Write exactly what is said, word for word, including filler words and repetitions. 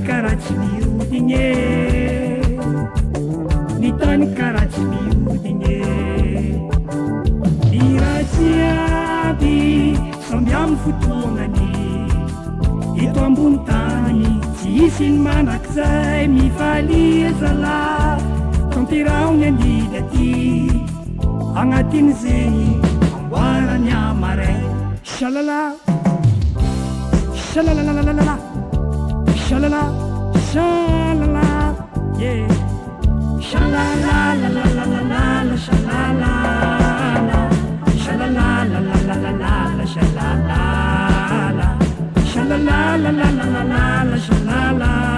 karaha tsy miodigny e ny tany karaha tsy miodigny e ny raha jiaby samby amin'ny fotoagnany eto ambony tany tsy isy ny manak'izay mifalia zalahy tanterahony andidy aty agnatin' zegny amboarany amaray shalala shalalalalala shalala shalala yeah shalalalalala shalala shalalalalala shalala shalalalalala shalala